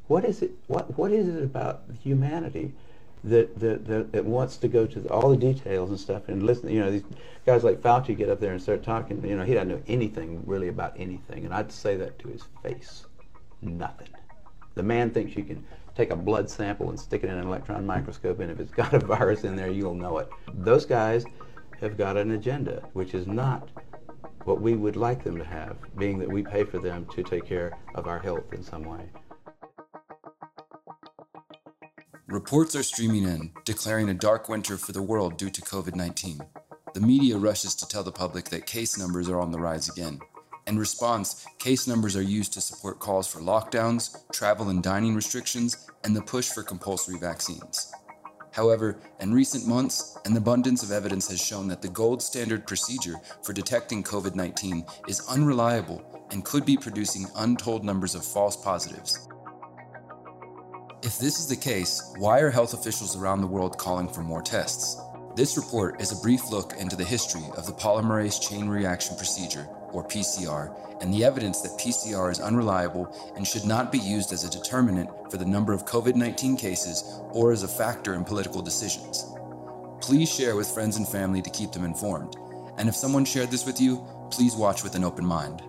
what is it? What is it about humanity that wants to go to all the details and stuff and listen? You know, these guys like Fauci get up there and start talking. You know, he doesn't know anything really about anything, and I'd say that to his face. Nothing. The man thinks you can take a blood sample and stick it in an electron microscope, and if it's got a virus in there, you'll know it. Those guys have got an agenda, which is not what we would like them to have, being that we pay for them to take care of our health in some way. Reports are streaming in, declaring a dark winter for the world due to COVID-19. The media rushes to tell the public that case numbers are on the rise again. In response, case numbers are used to support calls for lockdowns, travel and dining restrictions, and the push for compulsory vaccines. However, in recent months, an abundance of evidence has shown that the gold standard procedure for detecting COVID-19 is unreliable and could be producing untold numbers of false positives. If this is the case, why are health officials around the world calling for more tests? This report is a brief look into the history of the polymerase chain reaction procedure, or PCR, and the evidence that PCR is unreliable and should not be used as a determinant for the number of COVID-19 cases or as a factor in political decisions. Please share with friends and family to keep them informed. And if someone shared this with you, please watch with an open mind.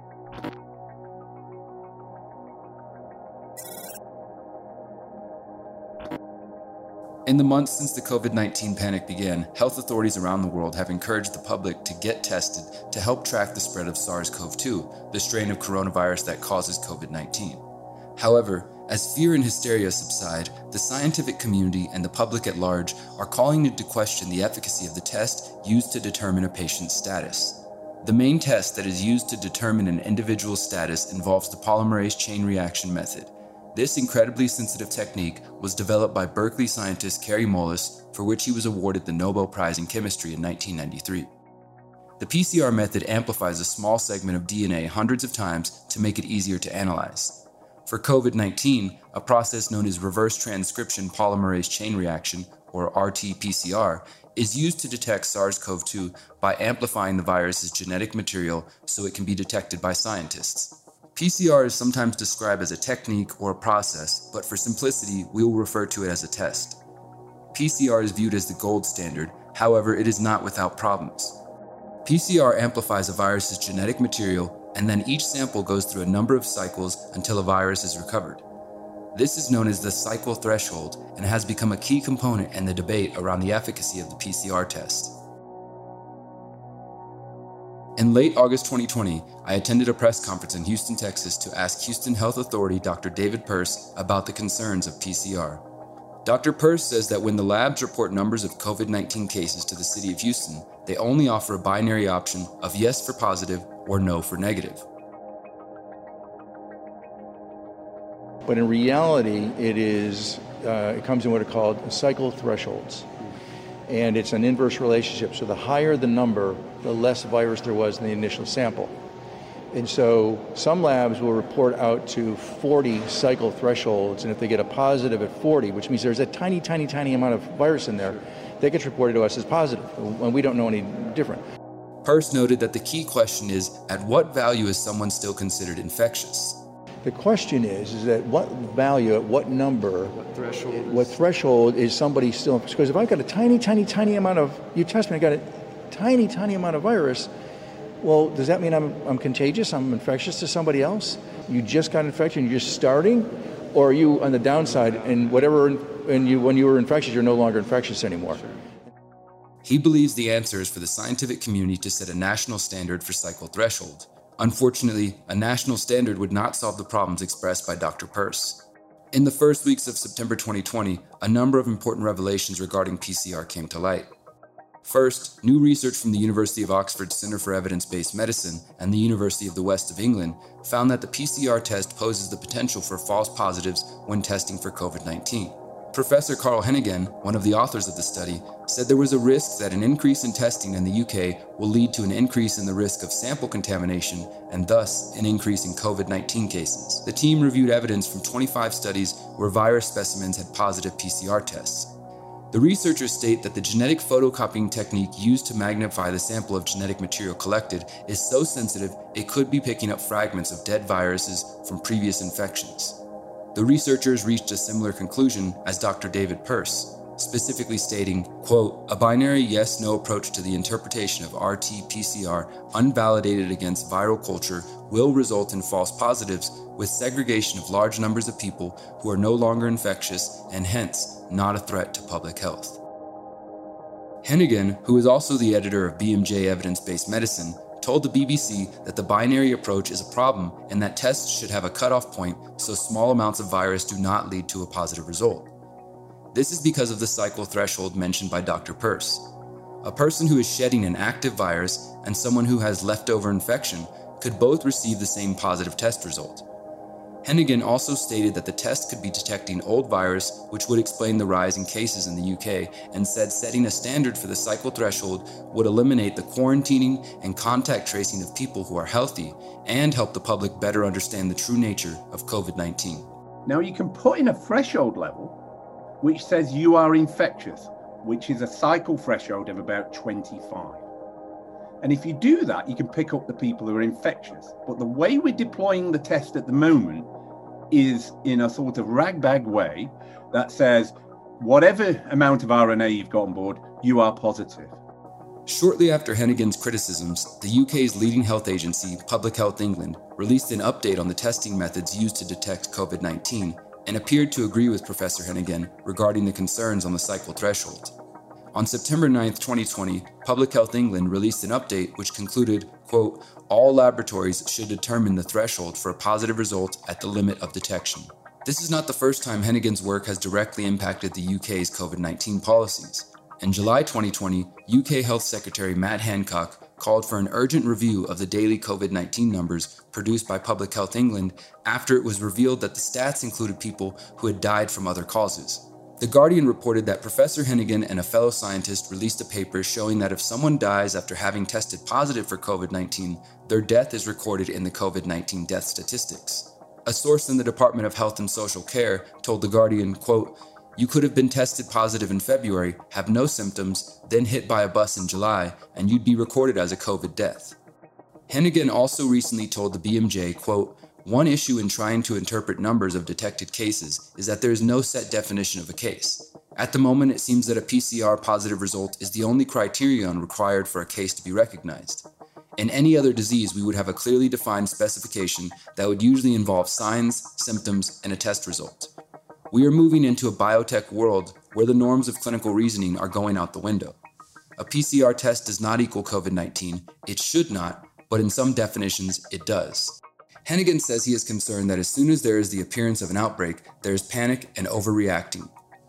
In the months since the COVID-19 panic began, health authorities around the world have encouraged the public to get tested to help track the spread of SARS-CoV-2, the strain of coronavirus that causes COVID-19. However, as fear and hysteria subside, the scientific community and the public at large are calling into question the efficacy of the test used to determine a patient's status. The main test that is used to determine an individual's status involves the polymerase chain reaction method. This incredibly sensitive technique was developed by Berkeley scientist Kary Mullis, for which he was awarded the Nobel Prize in Chemistry in 1993. The PCR method amplifies a small segment of DNA hundreds of times to make it easier to analyze. For COVID-19, a process known as reverse transcription polymerase chain reaction, or RT-PCR, is used to detect SARS-CoV-2 by amplifying the virus's genetic material so it can be detected by scientists. PCR is sometimes described as a technique or a process, but for simplicity, we will refer to it as a test. PCR is viewed as the gold standard, however, it is not without problems. PCR amplifies a virus's genetic material, and then each sample goes through a number of cycles until a virus is recovered. This is known as the cycle threshold and has become a key component in the debate around the efficacy of the PCR test. In late August 2020, I attended a press conference in Houston, Texas to ask Houston Health Authority Dr. David Pearce about the concerns of PCR. Dr. Pearce says that when the labs report numbers of COVID-19 cases to the city of Houston, they only offer a binary option of yes for positive or no for negative. But in reality, it comes in what are called cycle thresholds. And it's an inverse relationship. So the higher the number, the less virus there was in the initial sample. And so some labs will report out to 40 cycle thresholds, and if they get a positive at 40, which means there's a tiny, tiny, tiny amount of virus in there, that gets reported to us as positive, and we don't know any different. Pearce noted that the key question is, at what value is someone still considered infectious? The question is that what value, at what number, what threshold is somebody still, because if I've got a tiny, tiny, tiny amount of, you test me, I got a tiny, tiny amount of virus, well, does that mean I'm contagious, I'm infectious to somebody else? You just got infected and you're just starting? Or are you on the downside and when you were infectious, you're no longer infectious anymore? He believes the answer is for the scientific community to set a national standard for cycle threshold. Unfortunately, a national standard would not solve the problems expressed by Dr. Pearce. In the first weeks of September 2020, a number of important revelations regarding PCR came to light. First, new research from the University of Oxford's Centre for Evidence-Based Medicine and the University of the West of England found that the PCR test poses the potential for false positives when testing for COVID-19. Professor Carl Heneghan, one of the authors of the study, said there was a risk that an increase in testing in the UK will lead to an increase in the risk of sample contamination and thus an increase in COVID-19 cases. The team reviewed evidence from 25 studies where virus specimens had positive PCR tests. The researchers state that the genetic photocopying technique used to magnify the sample of genetic material collected is so sensitive it could be picking up fragments of dead viruses from previous infections. The researchers reached a similar conclusion as Dr. David Pearce, specifically stating, quote, "A binary yes-no approach to the interpretation of RT-PCR unvalidated against viral culture will result in false positives with segregation of large numbers of people who are no longer infectious and hence not a threat to public health." Hennigan, who is also the editor of BMJ Evidence-Based Medicine, told the BBC that the binary approach is a problem and that tests should have a cutoff point so small amounts of virus do not lead to a positive result. This is because of the cycle threshold mentioned by Dr. Pearce. A person who is shedding an active virus and someone who has leftover infection could both receive the same positive test result. Hennigan also stated that the test could be detecting old virus, which would explain the rise in cases in the UK, and said setting a standard for the cycle threshold would eliminate the quarantining and contact tracing of people who are healthy and help the public better understand the true nature of COVID-19. Now you can put in a threshold level which says you are infectious, which is a cycle threshold of about 25. And if you do that, you can pick up the people who are infectious. But the way we're deploying the test at the moment is in a sort of ragbag way that says, whatever amount of RNA you've got on board, you are positive. Shortly after Hennigan's criticisms, the UK's leading health agency, Public Health England, released an update on the testing methods used to detect COVID-19 and appeared to agree with Professor Hennigan regarding the concerns on the cycle threshold. On September 9, 2020, Public Health England released an update which concluded, quote, "All laboratories should determine the threshold for a positive result at the limit of detection." This is not the first time Hennigan's work has directly impacted the UK's COVID-19 policies. In July 2020, UK Health Secretary Matt Hancock called for an urgent review of the daily COVID-19 numbers produced by Public Health England after it was revealed that the stats included people who had died from other causes. The Guardian reported that Professor Hennigan and a fellow scientist released a paper showing that if someone dies after having tested positive for COVID-19, their death is recorded in the COVID-19 death statistics. A source in the Department of Health and Social Care told The Guardian, quote, "You could have been tested positive in February, have no symptoms, then hit by a bus in July, and you'd be recorded as a COVID death." Hennigan also recently told the BMJ, quote, "One issue in trying to interpret numbers of detected cases is that there is no set definition of a case. At the moment, it seems that a PCR positive result is the only criterion required for a case to be recognized. In any other disease, we would have a clearly defined specification that would usually involve signs, symptoms, and a test result. We are moving into a biotech world where the norms of clinical reasoning are going out the window. A PCR test does not equal COVID-19. It should not, but in some definitions, it does." Hennigan says he is concerned that as soon as there is the appearance of an outbreak, there is panic and overreacting.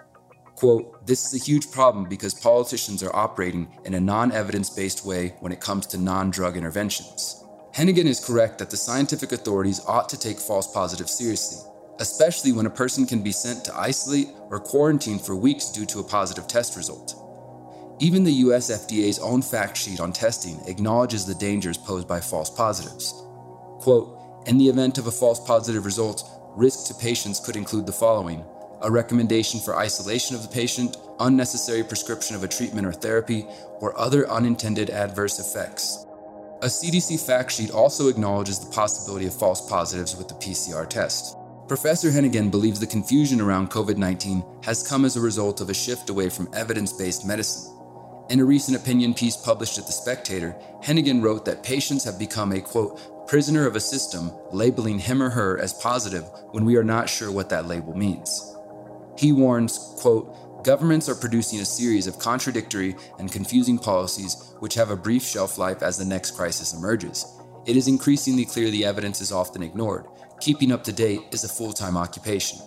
Quote, "This is a huge problem because politicians are operating in a non-evidence-based way when it comes to non-drug interventions." Hennigan is correct that the scientific authorities ought to take false positives seriously, especially when a person can be sent to isolate or quarantine for weeks due to a positive test result. Even the US FDA's own fact sheet on testing acknowledges the dangers posed by false positives. Quote, "In the event of a false positive result, risk to patients could include the following: a recommendation for isolation of the patient, unnecessary prescription of a treatment or therapy, or other unintended adverse effects." A CDC fact sheet also acknowledges the possibility of false positives with the PCR test. Professor Hennigan believes the confusion around COVID-19 has come as a result of a shift away from evidence-based medicine. In a recent opinion piece published at The Spectator, Hennigan wrote that patients have become a, quote, "prisoner of a system labeling him or her as positive when we are not sure what that label means." He warns, quote, "Governments are producing a series of contradictory and confusing policies which have a brief shelf life as the next crisis emerges. It is increasingly clear the evidence is often ignored. Keeping up to date is a full-time occupation."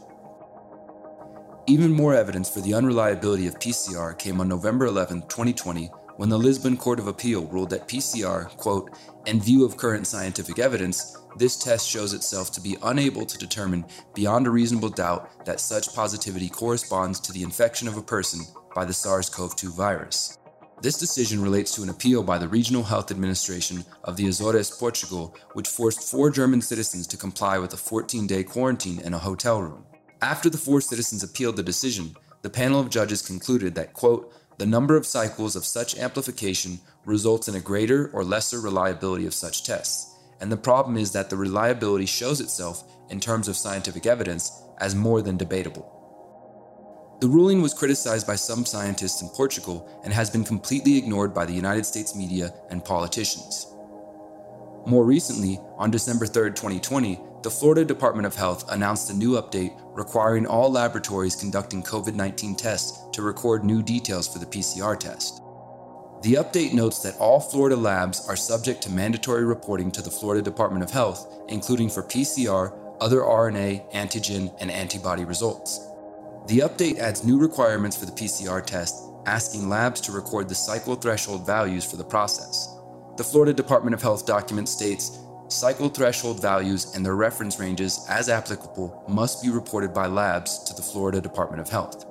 Even more evidence for the unreliability of PCR came on November 11, 2020, when the Lisbon Court of Appeal ruled that PCR, quote, "in view of current scientific evidence, this test shows itself to be unable to determine beyond a reasonable doubt that such positivity corresponds to the infection of a person by the SARS-CoV-2 virus." This decision relates to an appeal by the Regional Health Administration of the Azores, Portugal, which forced 4 German citizens to comply with a 14-day quarantine in a hotel room. After the 4 citizens appealed the decision, the panel of judges concluded that, quote, "the number of cycles of such amplification results in a greater or lesser reliability of such tests, and the problem is that the reliability shows itself, in terms of scientific evidence, as more than debatable. The ruling was criticized by some scientists in Portugal and has been completely ignored by the United States media and politicians. More recently, on December 3, 2020, the Florida Department of Health announced a new update requiring all laboratories conducting COVID-19 tests to record new details for the PCR test. The update notes that all Florida labs are subject to mandatory reporting to the Florida Department of Health, including for PCR, other RNA, antigen, and antibody results. The update adds new requirements for the PCR test, asking labs to record the cycle threshold values for the process. The Florida Department of Health document states, cycle threshold values and their reference ranges, as applicable, must be reported by labs to the Florida Department of Health.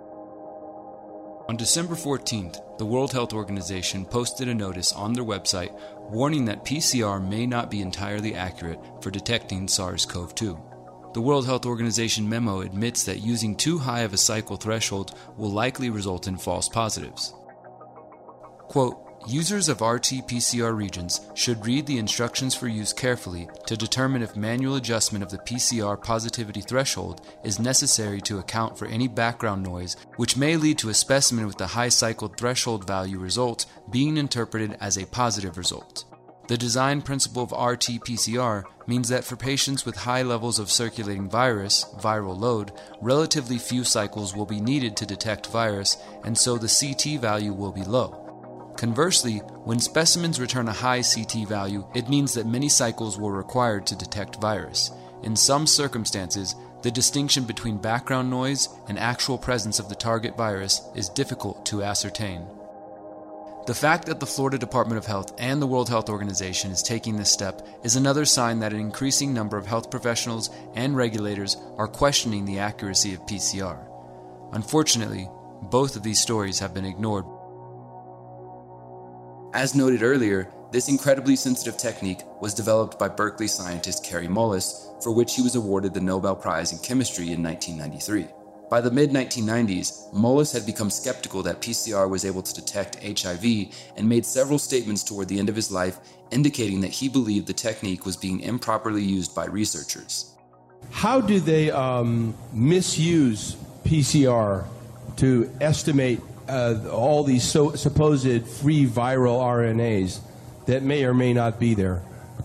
On December 14th, the World Health Organization posted a notice on their website warning that PCR may not be entirely accurate for detecting SARS-CoV-2. The World Health Organization memo admits that using too high of a cycle threshold will likely result in false positives. Quote, users of RT-PCR regions should read the instructions for use carefully to determine if manual adjustment of the PCR positivity threshold is necessary to account for any background noise which may lead to a specimen with the high cycle threshold value result being interpreted as a positive result. The design principle of RT-PCR means that for patients with high levels of circulating virus, viral load, relatively few cycles will be needed to detect virus, and so the CT value will be low. Conversely, when specimens return a high CT value, it means that many cycles were required to detect virus. In some circumstances, the distinction between background noise and actual presence of the target virus is difficult to ascertain. The fact that the Florida Department of Health and the World Health Organization is taking this step is another sign that an increasing number of health professionals and regulators are questioning the accuracy of PCR. Unfortunately, both of these stories have been ignored. As noted earlier, this incredibly sensitive technique was developed by Berkeley scientist Kary Mullis, for which he was awarded the Nobel Prize in Chemistry in 1993. By the mid-1990s, Mullis had become skeptical that PCR was able to detect HIV and made several statements toward the end of his life indicating that he believed the technique was being improperly used by researchers. How do they misuse PCR to estimate all these supposed free viral RNAs that may or may not be there?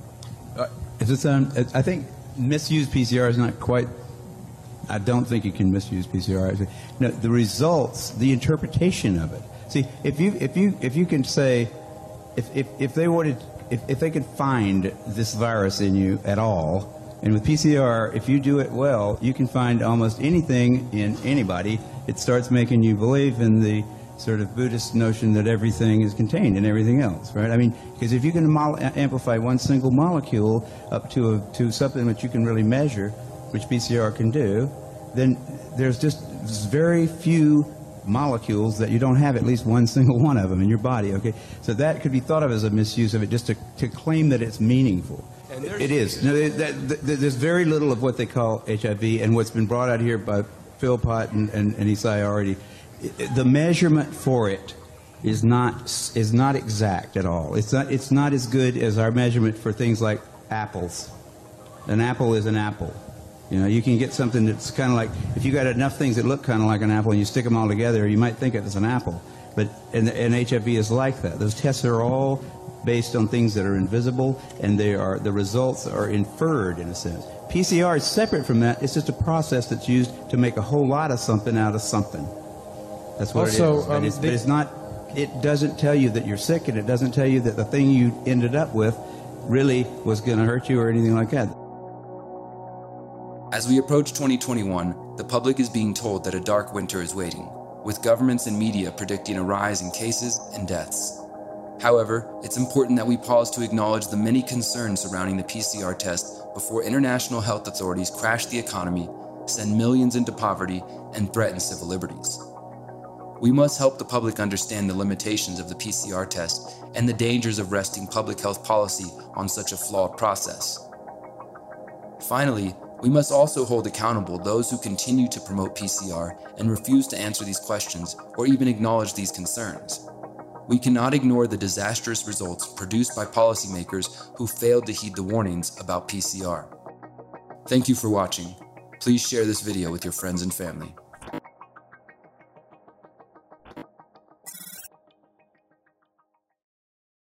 I think misuse PCR is not quite. I don't think you can misuse PCR. No, the results, the interpretation of it. See, if you can say, if they could find this virus in you at all, and with PCR, if you do it well, you can find almost anything in anybody. It starts making you believe in the sort of Buddhist notion that everything is contained in everything else, right? I mean, because if you can amplify one single molecule up to something that you can really measure, which PCR can do, then there's just very few molecules that you don't have at least one single one of them in your body, okay? So that could be thought of as a misuse of it, just to claim that it's meaningful. It is. No, there's very little of what they call HIV, and what's been brought out here by Philpott and Isai already, the measurement for it is not exact at all. It's not as good as our measurement for things like apples. An apple is an apple. You know, you can get something that's kind of like, if you got enough things that look kind of like an apple and you stick them all together, you might think it was an apple. But and HIV is like that. Those tests are all based on things that are invisible, and the results are inferred in a sense. PCR is separate from that. It's just a process that's used to make a whole lot of something out of something. That's what it is. But it's not. It doesn't tell you that you're sick, and it doesn't tell you that the thing you ended up with really was going to hurt you or anything like that. As we approach 2021, the public is being told that a dark winter is waiting, with governments and media predicting a rise in cases and deaths. However, it's important that we pause to acknowledge the many concerns surrounding the PCR test before international health authorities crash the economy, send millions into poverty, and threaten civil liberties. We must help the public understand the limitations of the PCR test and the dangers of resting public health policy on such a flawed process. Finally, we must also hold accountable those who continue to promote PCR and refuse to answer these questions or even acknowledge these concerns. We cannot ignore the disastrous results produced by policymakers who failed to heed the warnings about PCR. Thank you for watching. Please share this video with your friends and family.